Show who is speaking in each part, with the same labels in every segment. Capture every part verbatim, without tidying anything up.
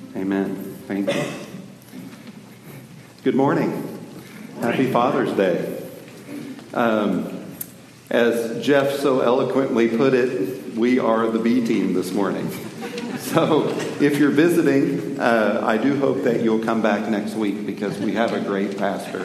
Speaker 1: Amen. Thank you. Good morning. Happy Father's Day. Um, as Jeff so eloquently put it, we are the B team this morning. So if you're visiting, uh, I do hope that you'll come back next week because we have a great pastor.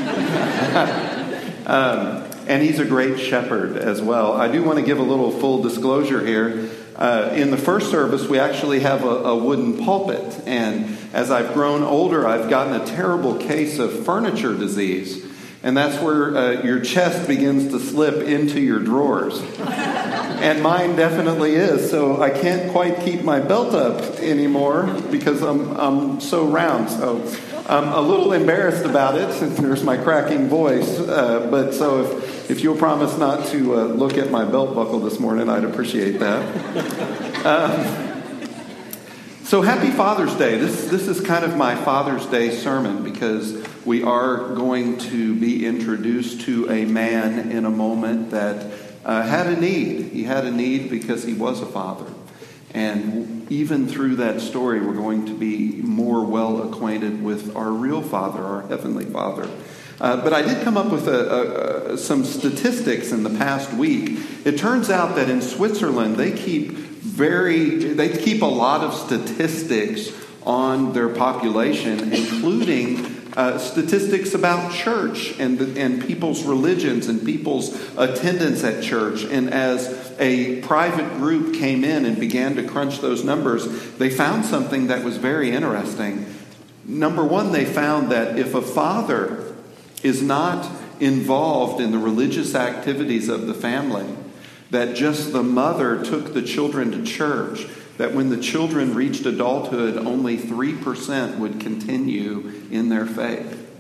Speaker 1: um, and he's a great shepherd as well. I do want to give a little full disclosure here. Uh, in the first service, we actually have a, a wooden pulpit. And as I've grown older, I've gotten a terrible case of furniture disease. And that's where uh, your chest begins to slip into your drawers. And mine definitely is. So I can't quite keep my belt up anymore because I'm, I'm so round. So I'm a little embarrassed about it. There's my cracking voice. Uh, but so if... If you'll promise not to uh, look at my belt buckle this morning, I'd appreciate that. Um, so happy Father's Day. This, this is kind of my Father's Day sermon because we are going to be introduced to a man in a moment that uh, had a need. He had a need because he was a father. And even through that story, we're going to be more well acquainted with our real Father, our Heavenly Father. Uh, but I did come up with a, a, a, some statistics in the past week. It turns out that in Switzerland, they keep very they keep a lot of statistics on their population, including uh, statistics about church and and people's religions and people's attendance at church. And as a private group came in and began to crunch those numbers, they found something that was very interesting. Number one, they found that if a father is not involved in the religious activities of the family, that just the mother took the children to church, that when the children reached adulthood, only three percent would continue in their faith.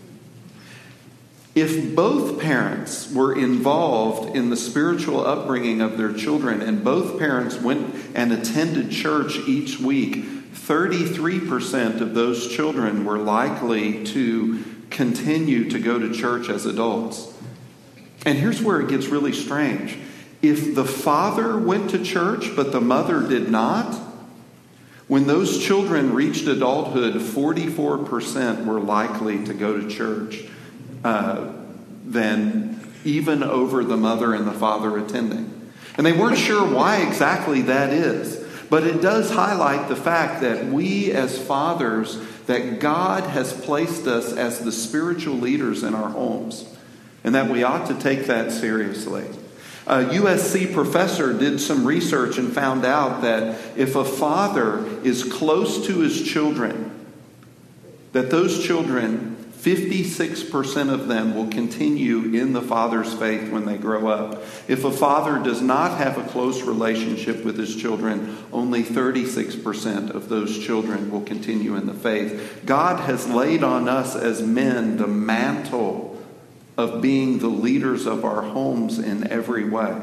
Speaker 1: If both parents were involved in the spiritual upbringing of their children and both parents went and attended church each week, thirty-three percent of those children were likely to continue to go to church as adults. And here's where it gets really strange. If the father went to church but the mother did not, when those children reached adulthood, forty-four percent were likely to go to church uh, than even over the mother and the father attending. And they weren't sure why exactly that is. But it does highlight the fact that we as fathers, that God has placed us as the spiritual leaders in our homes, and that we ought to take that seriously. A U S C professor did some research and found out that if a father is close to his children, that those children, fifty-six percent of them will continue in the father's faith when they grow up. If a father does not have a close relationship with his children, only thirty-six percent of those children will continue in the faith. God has laid on us as men the mantle of being the leaders of our homes in every way.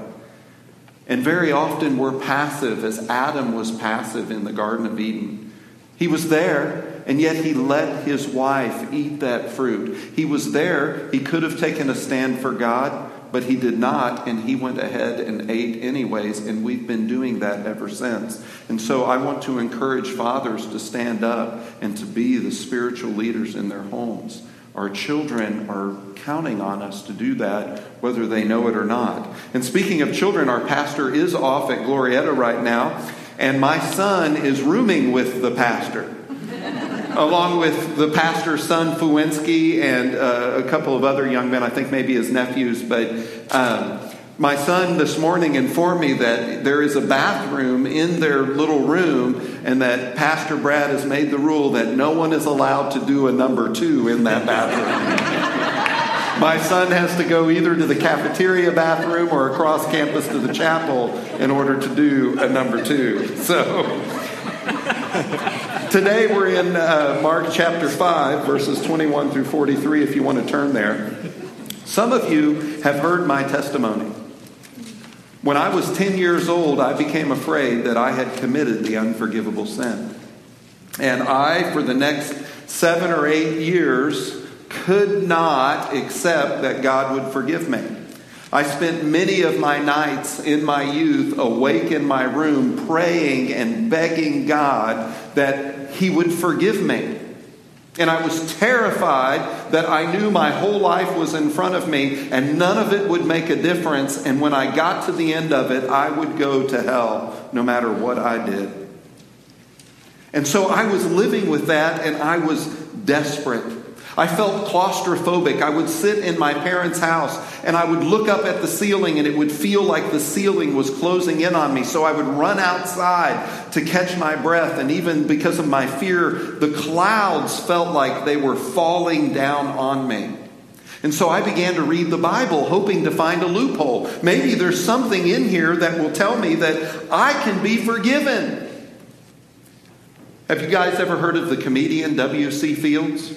Speaker 1: And very often we're passive, as Adam was passive in the Garden of Eden. He was there, and yet he let his wife eat that fruit. He was there. He could have taken a stand for God, but he did not, and he went ahead and ate anyways, and we've been doing that ever since. And so I want to encourage fathers to stand up and to be the spiritual leaders in their homes. Our children are counting on us to do that, whether they know it or not. And speaking of children, our pastor is off at Glorietta right now, and my son is rooming with the pastor, along with the pastor's son, Fuensky, and uh, a couple of other young men, I think maybe his nephews. But um, my son this morning informed me that there is a bathroom in their little room, and that Pastor Brad has made the rule that no one is allowed to do a number two in that bathroom. My son has to go either to the cafeteria bathroom or across campus to the chapel in order to do a number two. So today we're in uh, Mark chapter five, verses twenty-one through forty-three, if you want to turn there. Some of you have heard my testimony. When I was ten years old, I became afraid that I had committed the unforgivable sin. And I, for the next seven or eight years, could not accept that God would forgive me. I spent many of my nights in my youth awake in my room praying and begging God that He would forgive me. And I was terrified that I knew my whole life was in front of me and none of it would make a difference. And when I got to the end of it, I would go to hell no matter what I did. And so I was living with that and I was desperate. I felt claustrophobic. I would sit in my parents' house and I would look up at the ceiling and it would feel like the ceiling was closing in on me. So I would run outside to catch my breath. And even because of my fear, the clouds felt like they were falling down on me. And so I began to read the Bible, hoping to find a loophole. Maybe there's something in here that will tell me that I can be forgiven. Have you guys ever heard of the comedian W C Fields?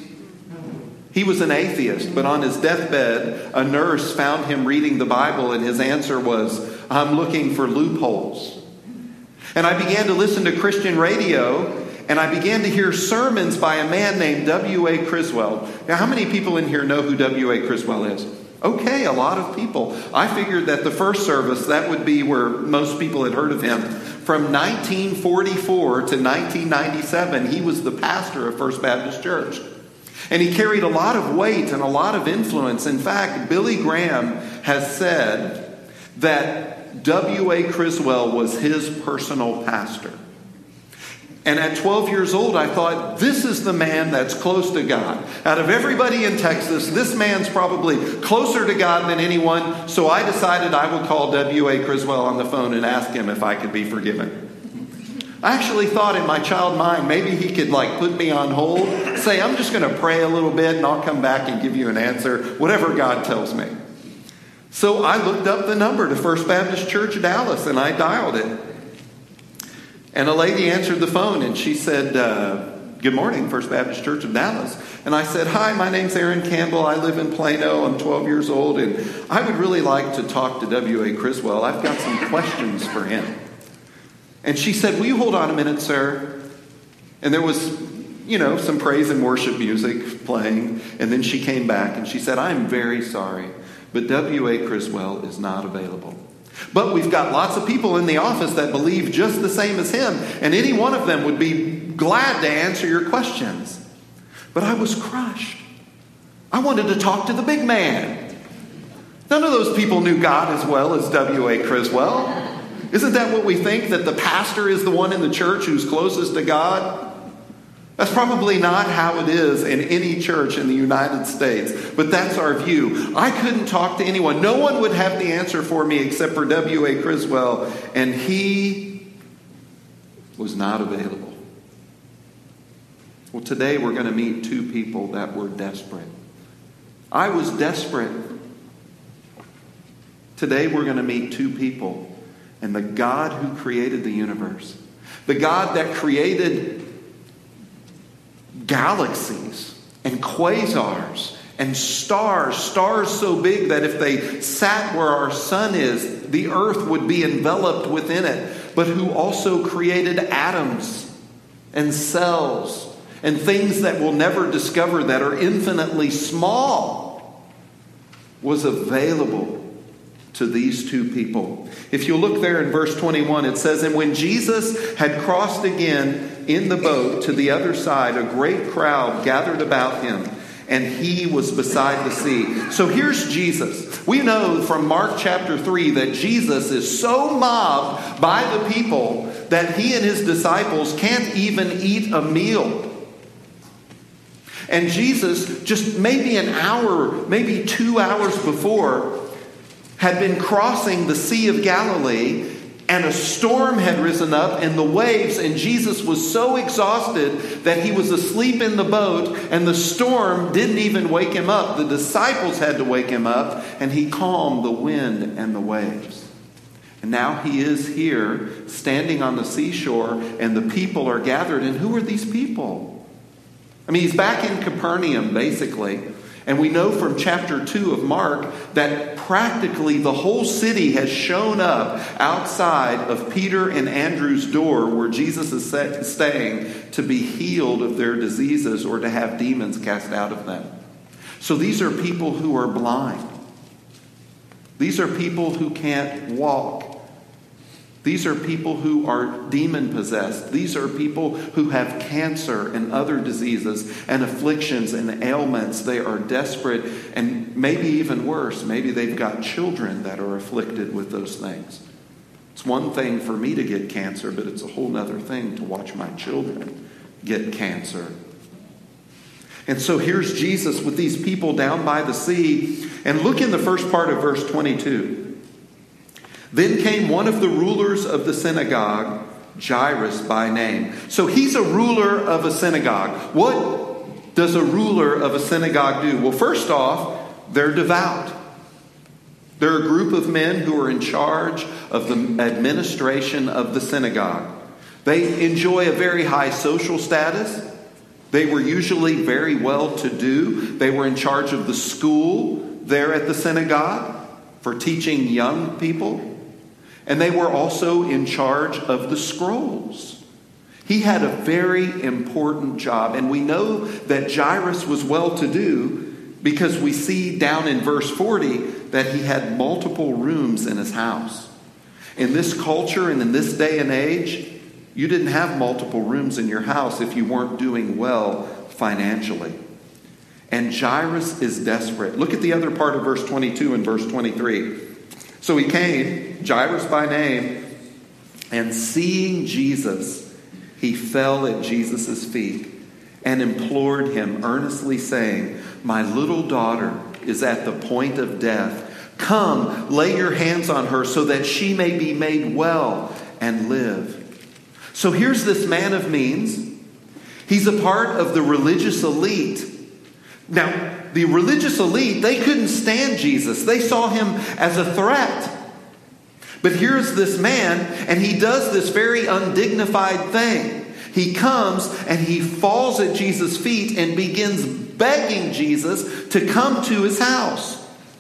Speaker 1: He was an atheist, but on his deathbed, a nurse found him reading the Bible, and his answer was, I'm looking for loopholes. And I began to listen to Christian radio, and I began to hear sermons by a man named W A Criswell. Now, how many people in here know who W A Criswell is? Okay, a lot of people. I figured that the first service, that would be where most people had heard of him. From nineteen forty-four to nineteen ninety-seven, he was the pastor of First Baptist Church. And he carried a lot of weight and a lot of influence. In fact, Billy Graham has said that W A Criswell was his personal pastor. And at twelve years old, I thought, this is the man that's close to God. Out of everybody in Texas, this man's probably closer to God than anyone. So I decided I would call W A Criswell on the phone and ask him if I could be forgiven. I actually thought in my child mind, maybe he could like put me on hold, say, I'm just going to pray a little bit and I'll come back and give you an answer, whatever God tells me. So I looked up the number to First Baptist Church Dallas and I dialed it. And a lady answered the phone and she said, uh, good morning, First Baptist Church of Dallas. And I said, hi, my name's Aaron Campbell. I live in Plano. I'm twelve years old. And I would really like to talk to W A Criswell. I've got some questions for him. And she said, will you hold on a minute, sir? And there was, you know, some praise and worship music playing. And then she came back and she said, I'm very sorry, but W A Criswell is not available. But we've got lots of people in the office that believe just the same as him. And any one of them would be glad to answer your questions. But I was crushed. I wanted to talk to the big man. None of those people knew God as well as W A Criswell. Isn't that what we think? That the pastor is the one in the church who's closest to God? That's probably not how it is in any church in the United States. But that's our view. I couldn't talk to anyone. No one would have the answer for me except for W A Criswell. And he was not available. Well, today we're going to meet two people that were desperate. I was desperate. Today we're going to meet two people. And the God who created the universe, the God that created galaxies and quasars and stars, stars so big that if they sat where our sun is, the earth would be enveloped within it, but who also created atoms and cells and things that we'll never discover that are infinitely small, was available to these two people. If you look there in verse twenty-one, it says, and when Jesus had crossed again in the boat to the other side, a great crowd gathered about him, and he was beside the sea. So here's Jesus. We know from Mark chapter three that Jesus is so mobbed by the people that he and his disciples can't even eat a meal. And Jesus, just maybe an hour, maybe two hours before, had been crossing the Sea of Galilee, and a storm had risen up and the waves, and Jesus was so exhausted that he was asleep in the boat, and the storm didn't even wake him up. The disciples had to wake him up, and he calmed the wind and the waves. And now he is here standing on the seashore, and the people are gathered. And who are these people? I mean, he's back in Capernaum, basically. And we know from chapter two of Mark that practically the whole city has shown up outside of Peter and Andrew's door where Jesus is staying to be healed of their diseases or to have demons cast out of them. So these are people who are blind. These are people who can't walk. These are people who are demon-possessed. These are people who have cancer and other diseases and afflictions and ailments. They are desperate, and maybe even worse, maybe they've got children that are afflicted with those things. It's one thing for me to get cancer, but it's a whole other thing to watch my children get cancer. And so here's Jesus with these people down by the sea. And look in the first part of verse twenty-two. Then came one of the rulers of the synagogue, Jairus by name. So he's a ruler of a synagogue. What does a ruler of a synagogue do? Well, first off, they're devout. They're a group of men who are in charge of the administration of the synagogue. They enjoy a very high social status. They were usually very well-to-do. They were in charge of the school there at the synagogue for teaching young people. And they were also in charge of the scrolls. He had a very important job. And we know that Jairus was well-to-do because we see down in verse forty that he had multiple rooms in his house. In this culture and in this day and age, you didn't have multiple rooms in your house if you weren't doing well financially. And Jairus is desperate. Look at the other part of verse twenty-two and verse twenty-three. So he came, Jairus by name, and seeing Jesus, he fell at Jesus' feet and implored him, earnestly saying, "My little daughter is at the point of death. Come, lay your hands on her so that she may be made well and live." So here's this man of means. He's a part of the religious elite. Now, the religious elite, they couldn't stand Jesus. They saw him as a threat. But here's this man, and he does this very undignified thing. He comes and he falls at Jesus' feet and begins begging Jesus to come to his house.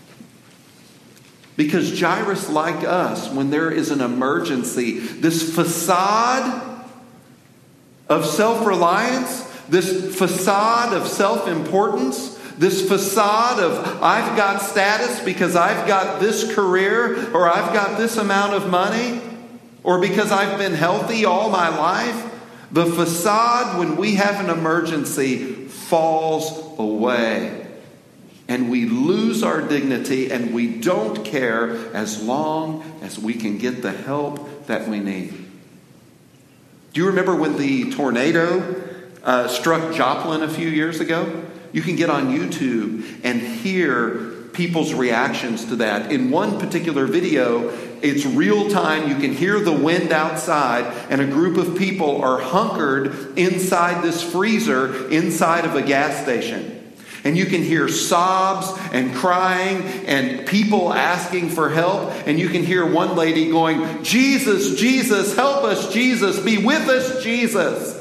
Speaker 1: Because Jairus, like us, when there is an emergency, this facade of self-reliance, this facade of self-importance, this facade of I've got status because I've got this career, or I've got this amount of money, or because I've been healthy all my life, the facade when we have an emergency falls away. And we lose our dignity, and we don't care as long as we can get the help that we need. Do you remember when the tornado uh, struck Joplin a few years ago? You can get on YouTube and hear people's reactions to that. In one particular video, it's real time. You can hear the wind outside, and a group of people are hunkered inside this freezer inside of a gas station. And you can hear sobs and crying and people asking for help. And you can hear one lady going, "Jesus, Jesus, help us, Jesus, be with us, Jesus."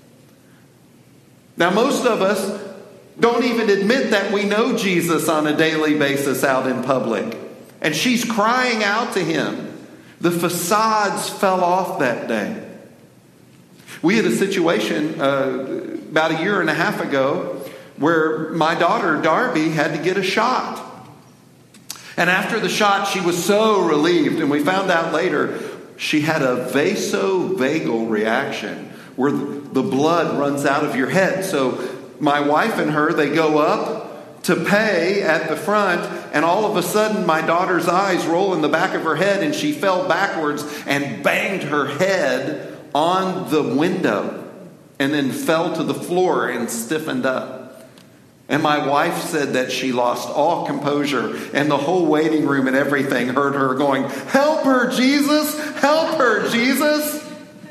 Speaker 1: Now, most of us don't even admit that we know Jesus on a daily basis out in public. And she's crying out to him. The facades fell off that day. We had a situation uh, about a year and a half ago where my daughter, Darby, had to get a shot. And after the shot, she was so relieved. And we found out later she had a vasovagal reaction where the blood runs out of your head. So my wife and her, they go up to pay at the front. And all of a sudden, my daughter's eyes roll in the back of her head. And she fell backwards and banged her head on the window. And then fell to the floor and stiffened up. And my wife said that she lost all composure, and the whole waiting room and everything heard her going, "Help her, Jesus! Help her, Jesus!"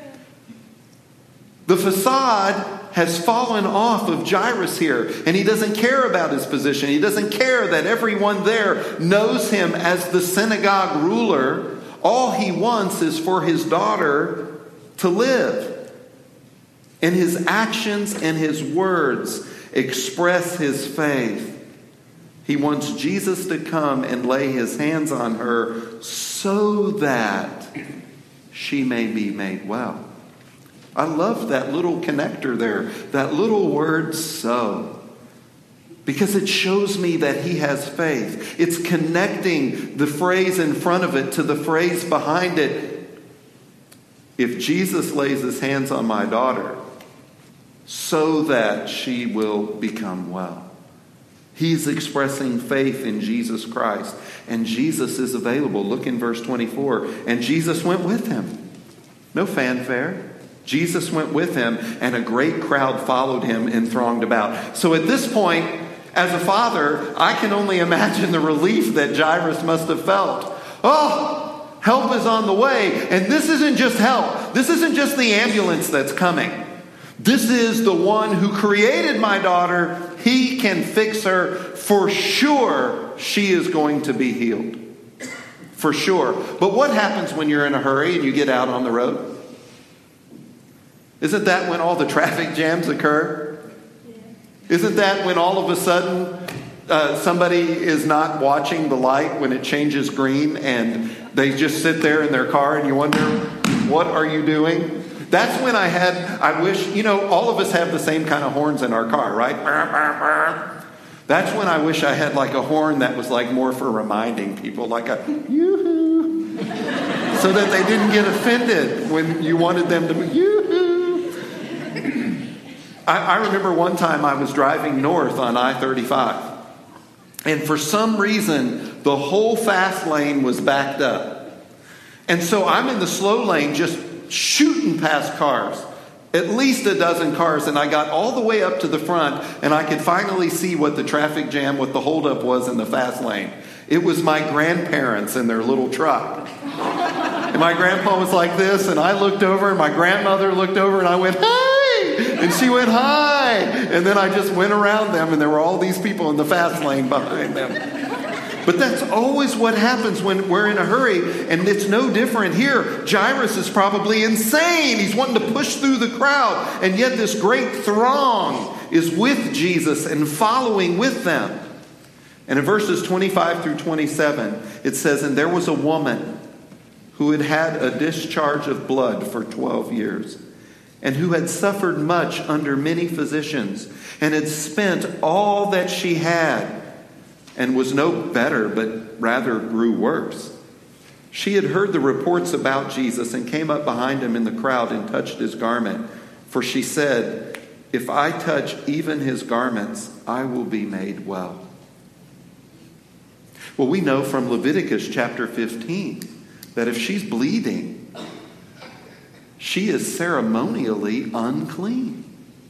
Speaker 1: The facade has fallen off of Jairus here, and he doesn't care about his position. He doesn't care that everyone there knows him as the synagogue ruler. All he wants is for his daughter to live. And his actions and his words express his faith. He wants Jesus to come and lay his hands on her so that she may be made well. I love that little connector there, that little word "so." because it shows me that he has faith. It's connecting the phrase in front of it to the phrase behind it. If Jesus lays his hands on my daughter, so that she will become well. He's expressing faith in Jesus Christ. And Jesus is available. Look in verse twenty-four. And Jesus went with him. No fanfare. Jesus went with him, and a great crowd followed him and thronged about. So at this point, as a father, I can only imagine the relief that Jairus must have felt. Oh, help is on the way. And this isn't just help. This isn't just the ambulance that's coming. This is the one who created my daughter. He can fix her. For sure, she is going to be healed. For sure. But what happens when you're in a hurry and you get out on the road? Isn't that when all the traffic jams occur? Isn't that when all of a sudden uh, somebody is not watching the light when it changes green and they just sit there in their car and you wonder, what are you doing? That's when I had, I wish, you know, all of us have the same kind of horns in our car, right? That's when I wish I had like a horn that was like more for reminding people, like a yoo-hoo, so that they didn't get offended when you wanted them to be yoo-hoo. I, I remember one time I was driving north on I thirty-five, and for some reason the whole fast lane was backed up. And so I'm in the slow lane just shooting past cars, at least a dozen cars, and I got all the way up to the front and I could finally see what the traffic jam, what the holdup was in the fast lane. It was my grandparents in their little truck. And my grandpa was like this, and I looked over, and my grandmother looked over, and I went, "Hey!" And she went, "Hi!" And then I just went around them, and there were all these people in the fast lane behind them. But that's always what happens when we're in a hurry, and it's no different here. Jairus is probably insane. He's wanting to push through the crowd, and yet this great throng is with Jesus and following with them. And in verses twenty-five through twenty-seven, it says, "And there was a woman who had had a discharge of blood for twelve years, and who had suffered much under many physicians, and had spent all that she had, and was no better, but rather grew worse. She had heard the reports about Jesus and came up behind him in the crowd and touched his garment. For she said, 'If I touch even his garments, I will be made well.'" Well, we know from Leviticus chapter fifteen that if she's bleeding, she is ceremonially unclean.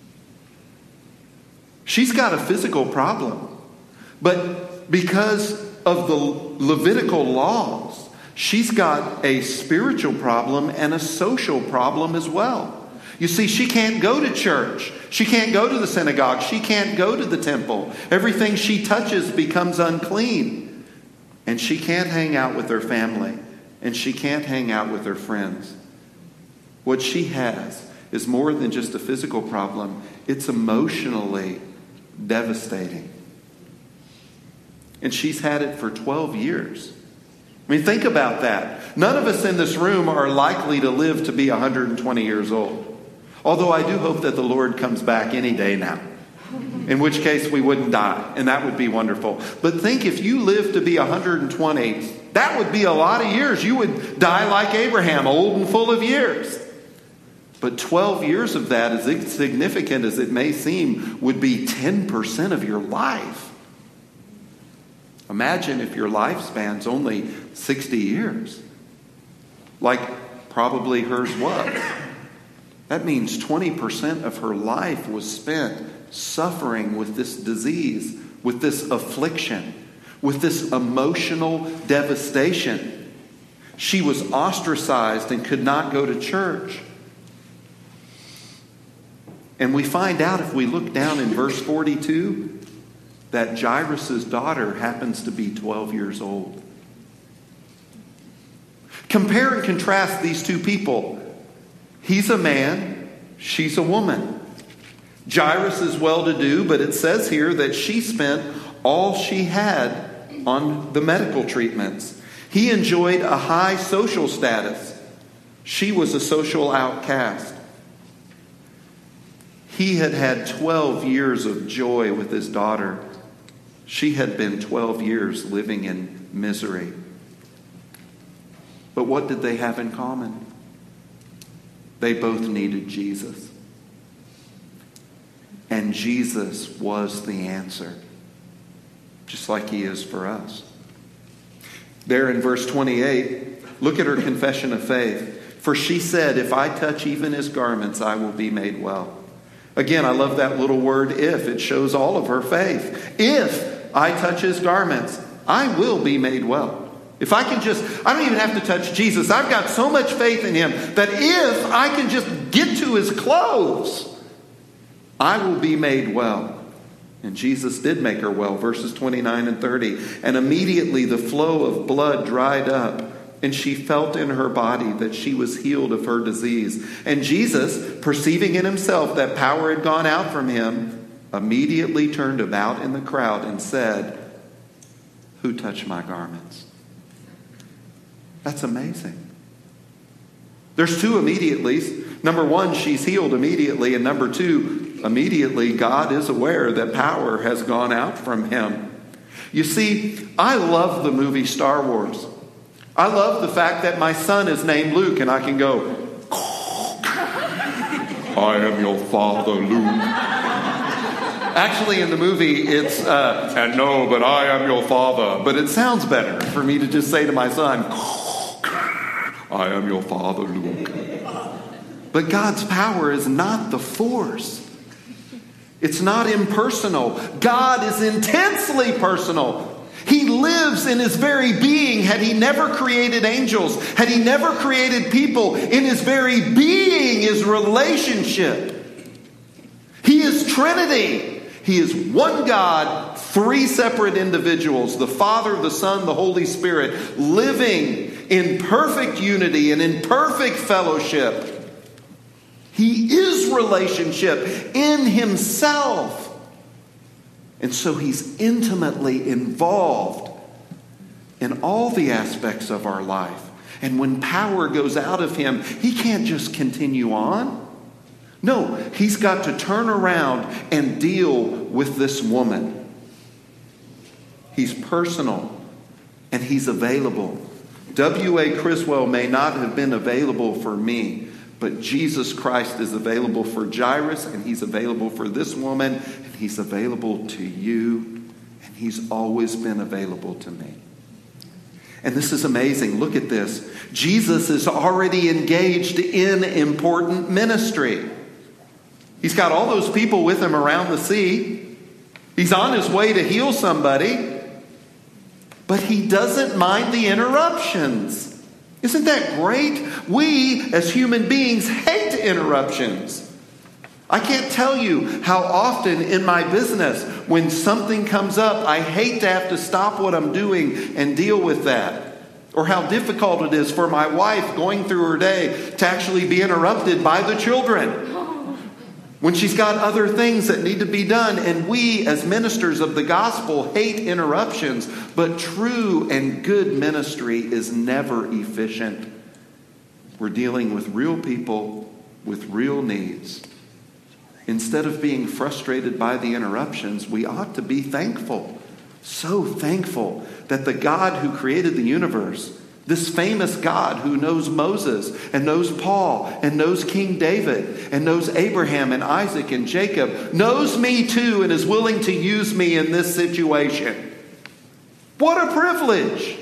Speaker 1: She's got a physical problem, but because of the Levitical laws, she's got a spiritual problem and a social problem as well. You see, she can't go to church. She can't go to the synagogue. She can't go to the temple. Everything she touches becomes unclean. And she can't hang out with her family. And she can't hang out with her friends. What she has is more than just a physical problem. It's emotionally devastating. And she's had it for twelve years. I mean, think about that. None of us in this room are likely to live to be one hundred twenty years old. Although I do hope that the Lord comes back any day now. In which case we wouldn't die. And that would be wonderful. But think, if you live to be one hundred twenty, that would be a lot of years. You would die like Abraham, old and full of years. But twelve years of that, as insignificant as it may seem, would be ten percent of your life. Imagine if your lifespan's only sixty years, like probably hers was. That means twenty percent of her life was spent suffering with this disease, with this affliction, with this emotional devastation. She was ostracized and could not go to church. And we find out, if we look down in verse forty-two, that Jairus' daughter happens to be twelve years old. Compare and contrast these two people. He's a man, she's a woman. Jairus is well-to-do, but it says here that she spent all she had on the medical treatments. He enjoyed a high social status. She was a social outcast. He had had twelve years of joy with his daughter, She had been twelve years living in misery. But what did they have in common? They both needed Jesus. And Jesus was the answer, just like he is for us. There in verse twenty-eight, look at her confession of faith. For she said, if I touch even his garments, I will be made well. Again, I love that little word if. It shows all of her faith. If I touch his garments, I will be made well. If I can just, I don't even have to touch Jesus. I've got so much faith in him that if I can just get to his clothes, I will be made well. And Jesus did make her well. Verses twenty-nine and thirty. And immediately the flow of blood dried up, and she felt in her body that she was healed of her disease. And Jesus, perceiving in himself that power had gone out from him, immediately turned about in the crowd and said, who touched my garments? That's amazing. There's two immediatelys. Number one, she's healed immediately. And number two, immediately God is aware that power has gone out from him. You see, I love the movie Star Wars. I love the fact that my son is named Luke and I can go, I am your father, Luke. Actually, in the movie, it's, uh, and no, but I am your father. But it sounds better for me to just say to my son, I am your father, Luke. But God's power is not the force. It's not impersonal. God is intensely personal. He lives in his very being. Had he never created angels, had he never created people, in his very being is relationship. He is Trinity. He is one God, three separate individuals, the Father, the Son, the Holy Spirit, living in perfect unity and in perfect fellowship. He is relationship in himself. And so he's intimately involved in all the aspects of our life. And when power goes out of him, he can't just continue on. No, he's got to turn around and deal with this woman. He's personal and he's available. W A Criswell may not have been available for me, but Jesus Christ is available for Jairus, and he's available for this woman, and he's available to you, and he's always been available to me. And this is amazing. Look at this. Jesus is already engaged in important ministry. He's got all those people with him around the sea. He's on his way to heal somebody, but he doesn't mind the interruptions. Isn't that great? We, as human beings, hate interruptions. I can't tell you how often in my business, when something comes up, I hate to have to stop what I'm doing and deal with that. Or how difficult it is for my wife going through her day to actually be interrupted by the children, when she's got other things that need to be done. And we, as ministers of the gospel, hate interruptions. But true and good ministry is never efficient. We're dealing with real people with real needs. Instead of being frustrated by the interruptions, we ought to be thankful. So thankful that the God who created the universe, this famous God who knows Moses and knows Paul and knows King David and knows Abraham and Isaac and Jacob, knows me too and is willing to use me in this situation. What a privilege!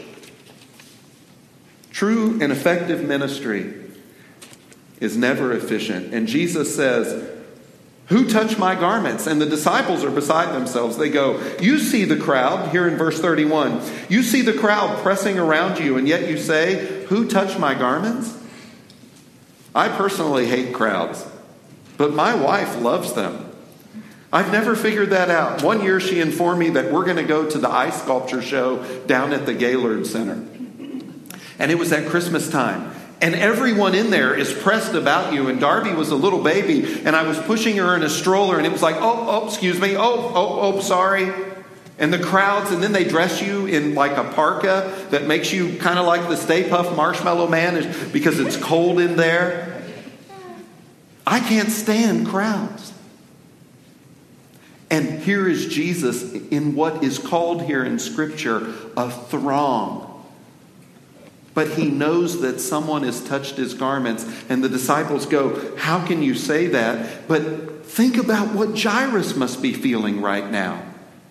Speaker 1: True and effective ministry is never efficient. And Jesus says, who touched my garments? And the disciples are beside themselves. They go, you see the crowd, here in verse thirty-one. You see the crowd pressing around you, and yet you say, who touched my garments? I personally hate crowds, but my wife loves them. I've never figured that out. One year she informed me that we're going to go to the ice sculpture show down at the Gaylord Center. And it was at Christmas time. And everyone in there is pressed about you. And Darby was a little baby, and I was pushing her in a stroller, and it was like, oh, oh, excuse me, oh, oh, oh, sorry. And the crowds, and then they dress you in like a parka that makes you kind of like the Stay Puft Marshmallow Man because it's cold in there. I can't stand crowds. And here is Jesus in what is called here in Scripture a throng. But he knows that someone has touched his garments. And the disciples go, how can you say that? But think about what Jairus must be feeling right now.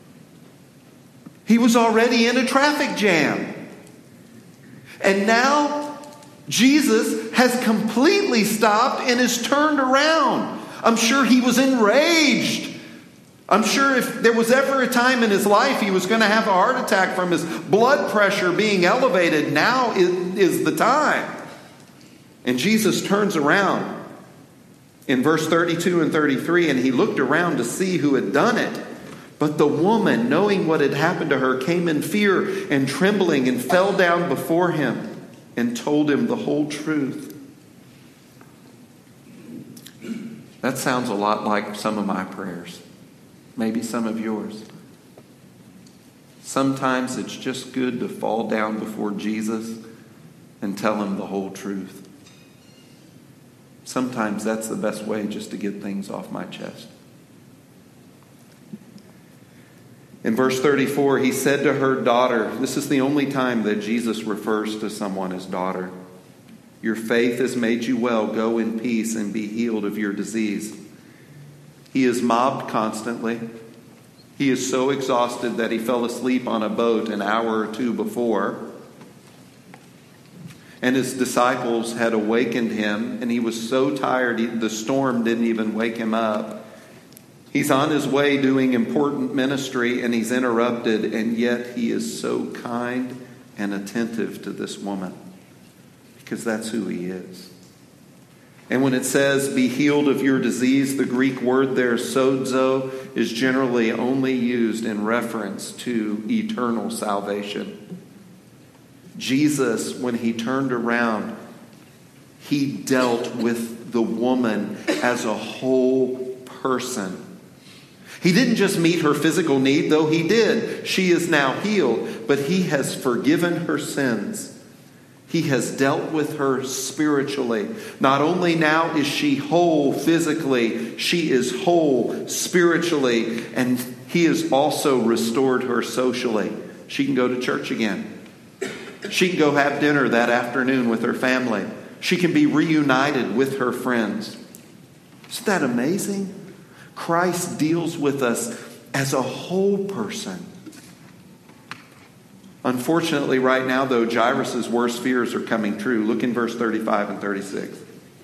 Speaker 1: He was already in a traffic jam. And now Jesus has completely stopped and is turned around. I'm sure he was enraged. I'm sure if there was ever a time in his life he was going to have a heart attack from his blood pressure being elevated, now is the time. And Jesus turns around in verse thirty-two and thirty-three, and he looked around to see who had done it. But the woman, knowing what had happened to her, came in fear and trembling and fell down before him and told him the whole truth. That sounds a lot like some of my prayers. Maybe some of yours. Sometimes it's just good to fall down before Jesus and tell him the whole truth. Sometimes that's the best way just to get things off my chest. In verse thirty-four, he said to her, daughter, this is the only time that Jesus refers to someone as daughter. Your faith has made you well. Go in peace and be healed of your disease. He is mobbed constantly. He is so exhausted that he fell asleep on a boat an hour or two before. And his disciples had awakened him, and he was so tired, he, the storm didn't even wake him up. He's on his way doing important ministry, and he's interrupted, and yet he is so kind and attentive to this woman, because that's who he is. And when it says, be healed of your disease, the Greek word there, sozo, is generally only used in reference to eternal salvation. Jesus, when he turned around, he dealt with the woman as a whole person. He didn't just meet her physical need, though he did. She is now healed, but he has forgiven her sins. He has dealt with her spiritually. Not only now is she whole physically, she is whole spiritually, and he has also restored her socially. She can go to church again. She can go have dinner that afternoon with her family. She can be reunited with her friends. Isn't that amazing? Christ deals with us as a whole person. Unfortunately, right now, though, Jairus' worst fears are coming true. Look in verse thirty-five and thirty-six.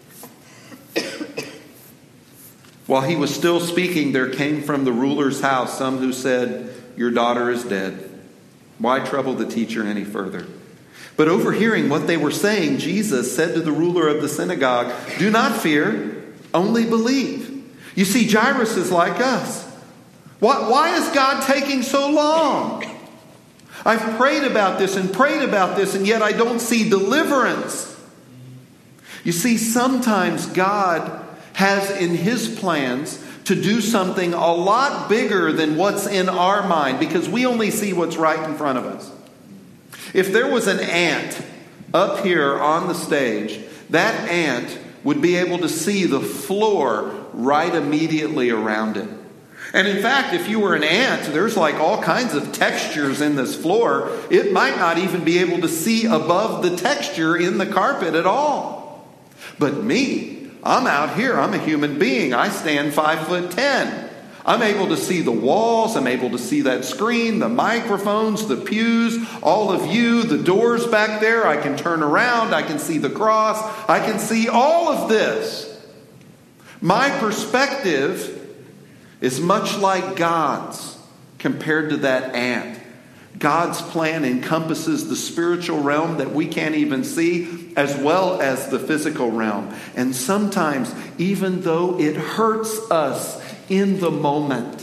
Speaker 1: While he was still speaking, there came from the ruler's house some who said, your daughter is dead. Why trouble the teacher any further? But overhearing what they were saying, Jesus said to the ruler of the synagogue, do not fear, only believe. You see, Jairus is like us. Why, why is God taking so long? I've prayed about this and prayed about this, and yet I don't see deliverance. You see, sometimes God has in his plans to do something a lot bigger than what's in our mind, because we only see what's right in front of us. If there was an ant up here on the stage, that ant would be able to see the floor right immediately around it. And in fact, if you were an ant, there's like all kinds of textures in this floor. It might not even be able to see above the texture in the carpet at all. But me, I'm out here. I'm a human being. I stand five foot ten. I'm able to see the walls. I'm able to see that screen, the microphones, the pews, all of you, the doors back there. I can turn around. I can see the cross. I can see all of this. My perspective is much like God's compared to that ant. God's plan encompasses the spiritual realm that we can't even see, as well as the physical realm. And sometimes, even though it hurts us in the moment,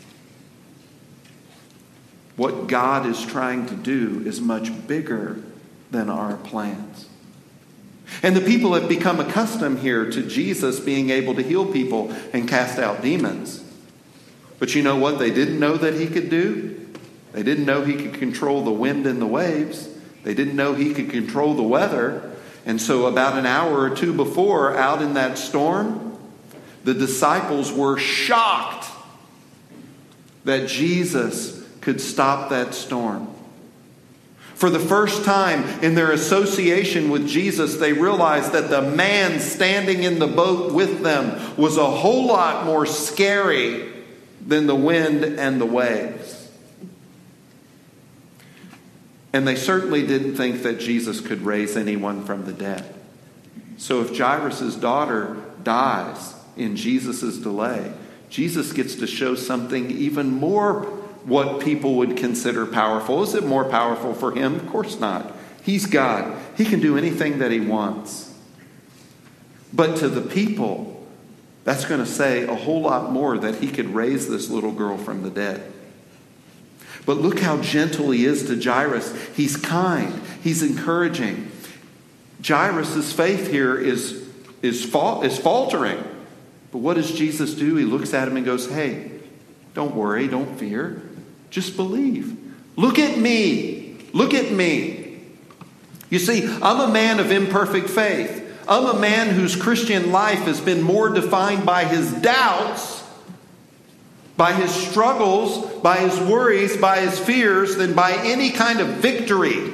Speaker 1: what God is trying to do is much bigger than our plans. And the people have become accustomed here to Jesus being able to heal people and cast out demons. But you know what they didn't know that he could do? They didn't know he could control the wind and the waves. They didn't know he could control the weather. And so about an hour or two before, out in that storm, the disciples were shocked that Jesus could stop that storm. For the first time in their association with Jesus, they realized that the man standing in the boat with them was a whole lot more scary than the wind and the waves. And they certainly didn't think that Jesus could raise anyone from the dead. So if Jairus' daughter dies in Jesus' delay, Jesus gets to show something even more what people would consider powerful. Is it more powerful for him? Of course not. He's God. He can do anything that he wants. But to the people, that's going to say a whole lot more, that he could raise this little girl from the dead. But look how gentle he is to Jairus. He's kind. He's encouraging. Jairus' faith here is, is, fal- is faltering. But what does Jesus do? He looks at him and goes, hey, don't worry, don't fear. Just believe. Look at me. Look at me. You see, I'm a man of imperfect faith. I'm a man whose Christian life has been more defined by his doubts, by his struggles, by his worries, by his fears, than by any kind of victory.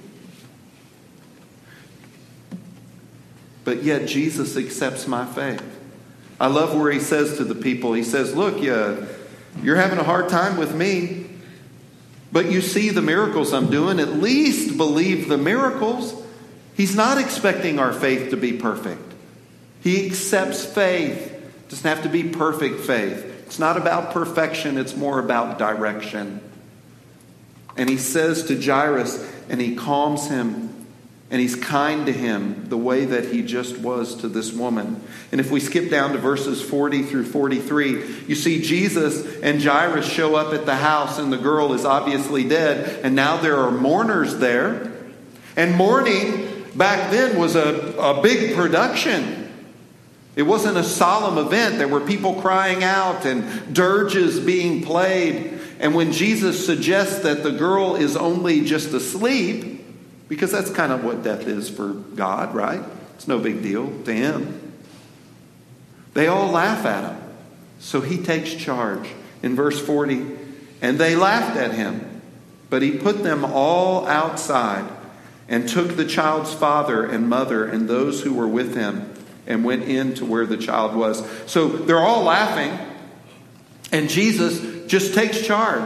Speaker 1: But yet Jesus accepts my faith. I love where he says to the people, he says, look, you, you're having a hard time with me, but you see the miracles I'm doing. At least believe the miracles. He's not expecting our faith to be perfect. He accepts faith. It doesn't have to be perfect faith. It's not about perfection. It's more about direction. And he says to Jairus, and he calms him, and he's kind to him the way that he just was to this woman. And if we skip down to verses forty through forty-three, you see Jesus and Jairus show up at the house, and the girl is obviously dead. And now there are mourners there. And mourning back then was a, a big production. It wasn't a solemn event. There were people crying out and dirges being played. And when Jesus suggests that the girl is only just asleep, because that's kind of what death is for God, right? It's no big deal to him. They all laugh at him. So he takes charge. In verse forty, and they laughed at him, but he put them all outside and took the child's father and mother and those who were with him and went in to where the child was. So they're all laughing, and Jesus just takes charge.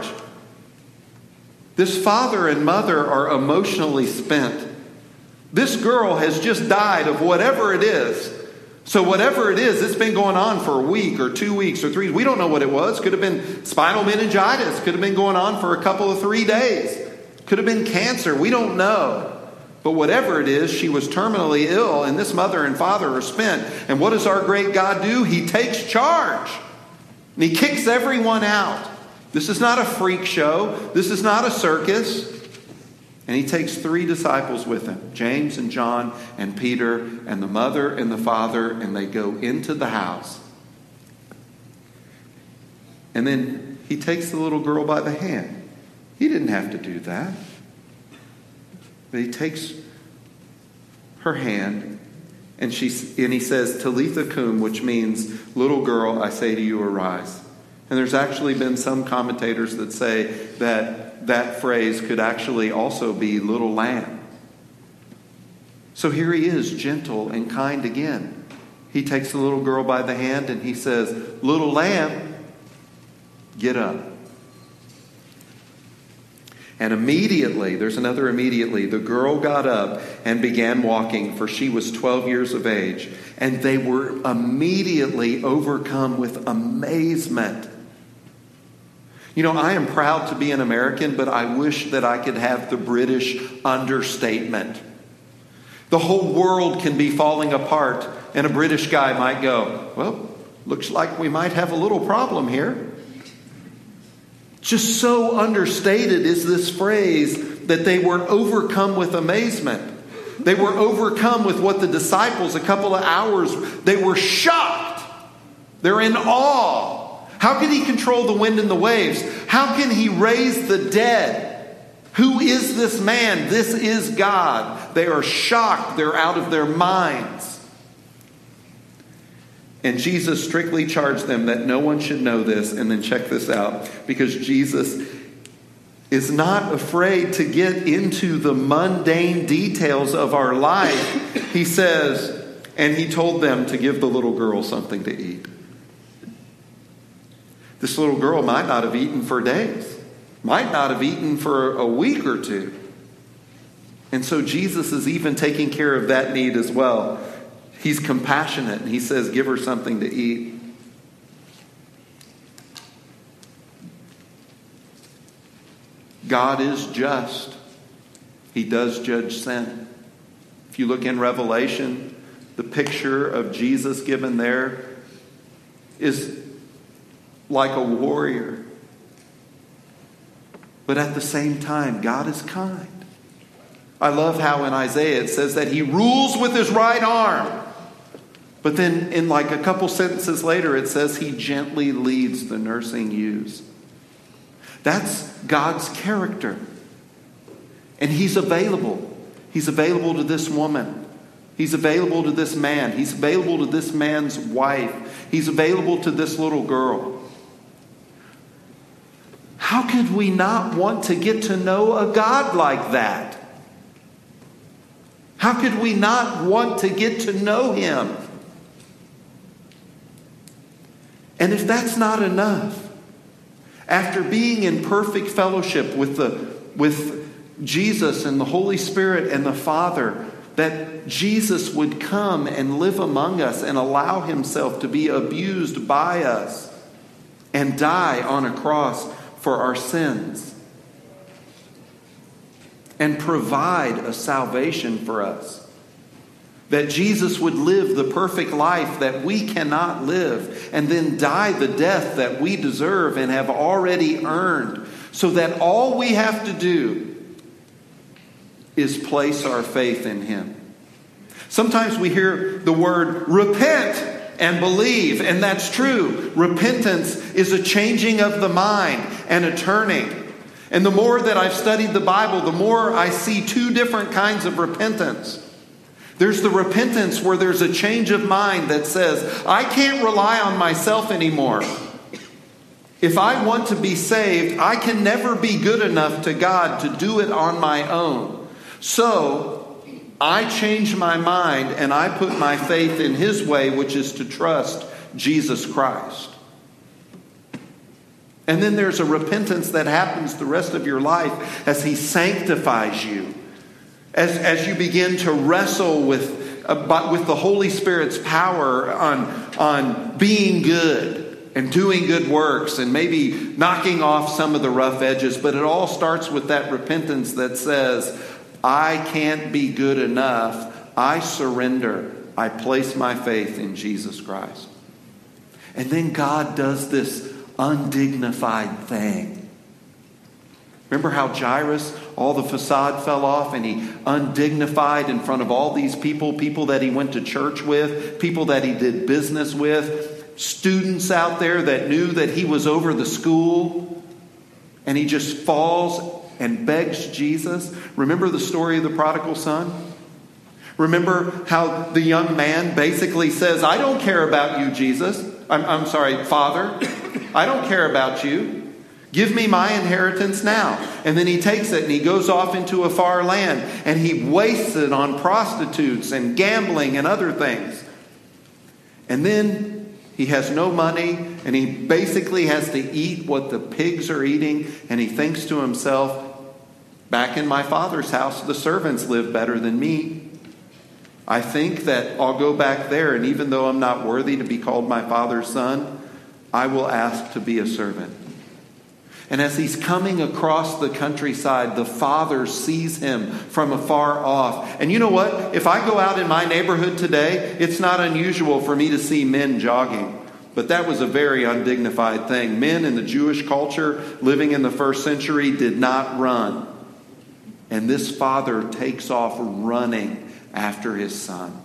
Speaker 1: This father and mother are emotionally spent. This girl has just died of whatever it is. So whatever it is, it's been going on for a week or two weeks or three. We don't know what it was. Could have been spinal meningitis. Could have been going on for a couple of three days. Could have been cancer. We don't know. But whatever it is, she was terminally ill, and this mother and father are spent. And what does our great God do? He takes charge. And he kicks everyone out. This is not a freak show. This is not a circus. And he takes three disciples with him, James and John and Peter and the mother and the father, and they go into the house. And then he takes the little girl by the hand. He didn't have to do that. But he takes her hand, and she and he says, Talitha cum, which means, little girl, I say to you, arise. And there's actually been some commentators that say that that phrase could actually also be little lamb. So here he is, gentle and kind again. He takes the little girl by the hand and he says, little lamb, get up. And immediately, there's another immediately, the girl got up and began walking, for she was twelve years of age. And they were immediately overcome with amazement. You know, I am proud to be an American, but I wish that I could have the British understatement. The whole world can be falling apart, and a British guy might go, well, looks like we might have a little problem here. Just so understated is this phrase that they were overcome with amazement. They were overcome with what the disciples, a couple of hours, they were shocked. They're in awe. How can he control the wind and the waves? How can he raise the dead? Who is this man? This is God. They are shocked. They're out of their minds. And Jesus strictly charged them that no one should know this. And then check this out, because Jesus is not afraid to get into the mundane details of our life. He says, and he told them to give the little girl something to eat. This little girl might not have eaten for days, might not have eaten for a week or two. And so Jesus is even taking care of that need as well. He's compassionate, and he says, give her something to eat. God is just. He does judge sin. If you look in Revelation, the picture of Jesus given there is like a warrior. But at the same time, God is kind. I love how in Isaiah it says that he rules with his right arm. But then in like a couple sentences later, it says he gently leads the nursing ewes. That's God's character. And he's available. He's available to this woman. He's available to this man. He's available to this man's wife. He's available to this little girl. How could we not want to get to know a God like that? How could we not want to get to know him? And if that's not enough, after being in perfect fellowship with the with Jesus and the Holy Spirit and the Father, that Jesus would come and live among us and allow himself to be abused by us and die on a cross for our sins and provide a salvation for us. That Jesus would live the perfect life that we cannot live and then die the death that we deserve and have already earned, so that all we have to do is place our faith in him. Sometimes we hear the word repent and believe, and that's true. Repentance is a changing of the mind and a turning. And the more that I've studied the Bible, the more I see two different kinds of repentance. There's the repentance where there's a change of mind that says, I can't rely on myself anymore. If I want to be saved, I can never be good enough to God to do it on my own. So I change my mind and I put my faith in his way, which is to trust Jesus Christ. And then there's a repentance that happens the rest of your life as he sanctifies you. As, as you begin to wrestle with, uh, with the Holy Spirit's power on, on being good and doing good works and maybe knocking off some of the rough edges. But it all starts with that repentance that says, I can't be good enough. I surrender. I place my faith in Jesus Christ. And then God does this undignified thing. Remember how Jairus, all the facade fell off and he undignified in front of all these people, people that he went to church with, people that he did business with, students out there that knew that he was over the school, and he just falls and begs Jesus. Remember the story of the prodigal son? Remember how the young man basically says, I don't care about you, Jesus. I'm, I'm sorry, Father. I don't care about you. Give me my inheritance now. And then he takes it and he goes off into a far land and he wastes it on prostitutes and gambling and other things. And then he has no money and he basically has to eat what the pigs are eating, and he thinks to himself, back in my father's house, the servants live better than me. I think that I'll go back there, and even though I'm not worthy to be called my father's son, I will ask to be a servant. And as he's coming across the countryside, the father sees him from afar off. And you know what? If I go out in my neighborhood today, it's not unusual for me to see men jogging. But that was a very undignified thing. Men in the Jewish culture living in the first century did not run. And this father takes off running after his son.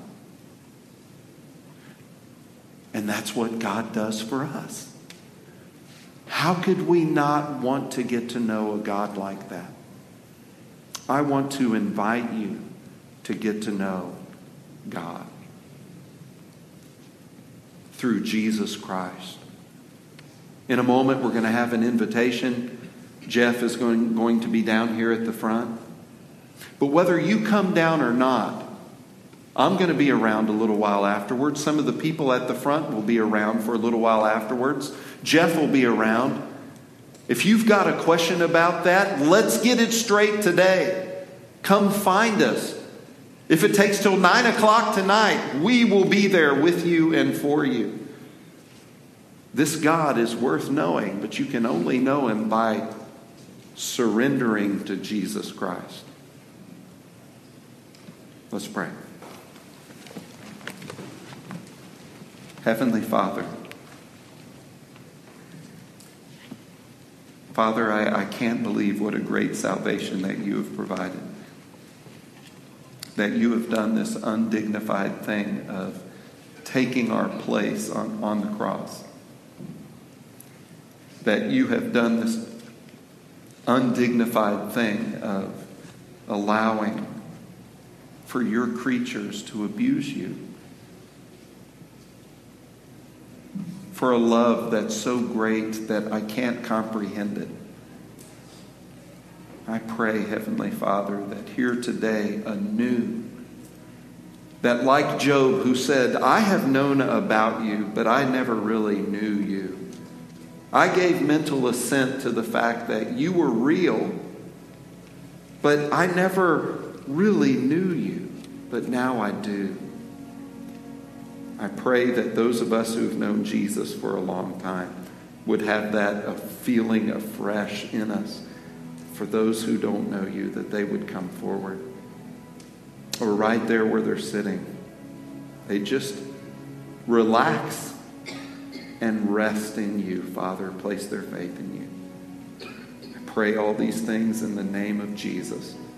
Speaker 1: And that's what God does for us. How could we not want to get to know a God like that? I want to invite you to get to know God. through Jesus Christ. In a moment, we're going to have an invitation. Jeff is going, going to be down here at the front. But whether you come down or not, I'm going to be around a little while afterwards. Some of the people at the front will be around for a little while afterwards. Jeff will be around. If you've got a question about that, let's get it straight today. Come find us. If it takes till nine o'clock tonight, we will be there with you and for you. This God is worth knowing, but you can only know him by surrendering to Jesus Christ. Let's pray. Heavenly Father, Father, I, I can't believe what a great salvation that you have provided. That you have done this undignified thing of taking our place on, on the cross. That you have done this undignified thing of allowing for your creatures to abuse you. For a love that's so great that I can't comprehend it. I pray, Heavenly Father, that here today anew, that like Job who said, I have known about you, but I never really knew you. I gave mental assent to the fact that you were real, but I never really knew you, but now I do. I pray that those of us who have known Jesus for a long time would have that a feeling afresh in us. For those who don't know you, that they would come forward. Or right there where they're sitting, they just relax and rest in you, Father. Place their faith in you. I pray all these things in the name of Jesus.